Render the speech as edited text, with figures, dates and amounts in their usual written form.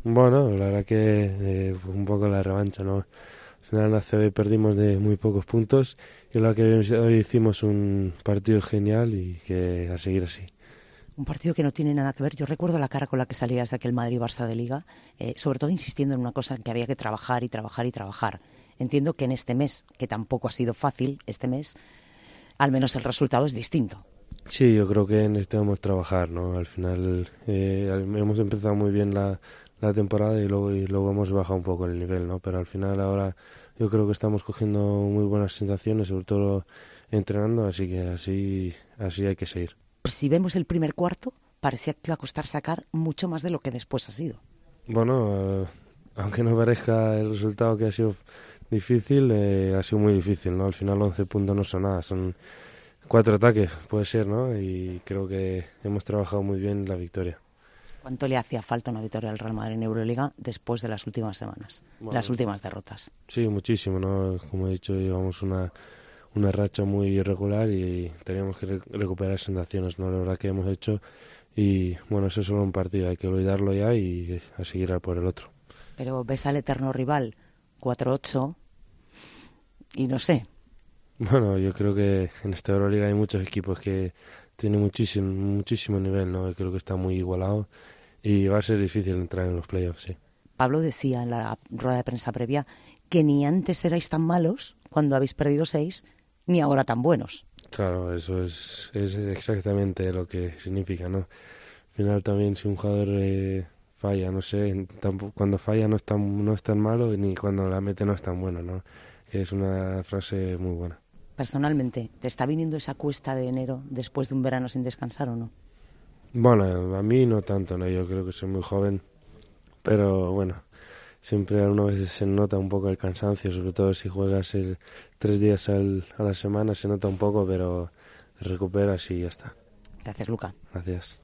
Bueno, la verdad que un poco la revancha, ¿no? Al final en la CB perdimos de muy pocos puntos y la que hoy hicimos un partido genial y que a seguir así. Un partido que no tiene nada que ver. Yo recuerdo la cara con la que salías de aquel Madrid-Barça de Liga, sobre todo insistiendo en una cosa en que había que trabajar y trabajar y trabajar. Entiendo que en este mes, que tampoco ha sido fácil, este mes, al menos el resultado es distinto. Sí, yo creo que necesitamos trabajar, ¿no? Al final hemos empezado muy bien la temporada y luego hemos bajado un poco el nivel, ¿no? Pero al final ahora yo creo que estamos cogiendo muy buenas sensaciones, sobre todo entrenando, así que así hay que seguir. Si vemos el primer cuarto, parecía que iba a costar sacar mucho más de lo que después ha sido. Bueno, aunque no parezca el resultado que ha sido difícil, ha sido muy difícil, ¿no? Al final 11 puntos no son nada, son 4 ataques, puede ser, ¿no? Y creo que hemos trabajado muy bien la victoria. ¿Cuánto le hacía falta una victoria al Real Madrid en Euroliga después de las últimas semanas, las Bueno, últimas derrotas? sí, muchísimo, ¿no? Como he dicho, llevamos una racha muy irregular y teníamos que recuperar sensaciones, ¿no? La verdad que hemos hecho y bueno, eso es solo un partido, hay que olvidarlo ya y a seguir a por el otro. Pero ves al eterno rival 4-8 y no sé. Bueno, yo creo que en esta Euroliga hay muchos equipos que tienen muchísimo nivel, ¿no? Y creo que está muy igualado y va a ser difícil entrar en los playoffs, sí. Pablo decía en la rueda de prensa previa que ni antes erais tan malos cuando habéis perdido 6, ni ahora tan buenos. Claro, eso es exactamente lo que significa, ¿no? Al final también si un jugador falla, no sé, cuando falla no es tan malo ni cuando la mete no es tan bueno, ¿no? Que es una frase muy buena. Personalmente, ¿te está viniendo esa cuesta de enero después de un verano sin descansar o no? Bueno, a mí no tanto, ¿no? Yo creo que soy muy joven, pero bueno, siempre algunas veces se nota un poco el cansancio, sobre todo si juegas 3 días a la semana se nota un poco, pero recuperas y ya está. Gracias, Luca. Gracias.